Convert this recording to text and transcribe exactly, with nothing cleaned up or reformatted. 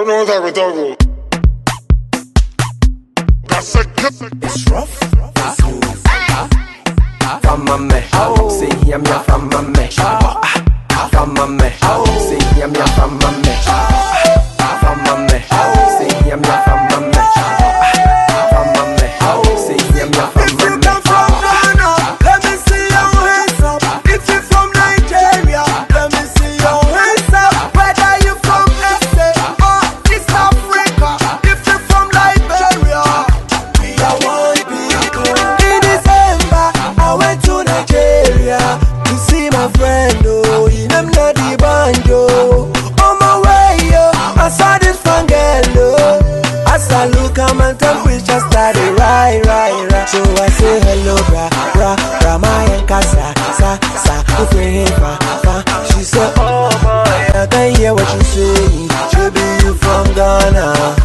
don't know what I would talk about. It's rough. From my man, say I'm your from my man. From my man, say I'm your from my man. From my man, say I'm your from my man. From my man, say I'm your from my man. If you come from Ghana, let me see your hands up. If you from Nigeria, let me see your hands up. Whether you from S A or East Africa, if you from Liberia, we are one people. In December, I went to Nigeria to see my friend. Oh, in them not the banjo. On my way, yo, I saw this fun girl. Oh, as I look at my temperature started right, right, right. So I say hello, bra, bra, bra, my casa, sa, sa, ufre, fa, fa. She said, oh boy, I can hear what you say. Should be you from Ghana.